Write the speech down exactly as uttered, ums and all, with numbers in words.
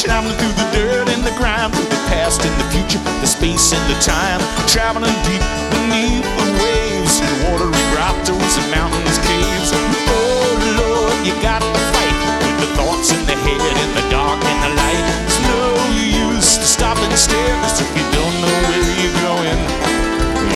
traveling through the dirt and the grime, through the past and the future, the space and the time, traveling deep beneath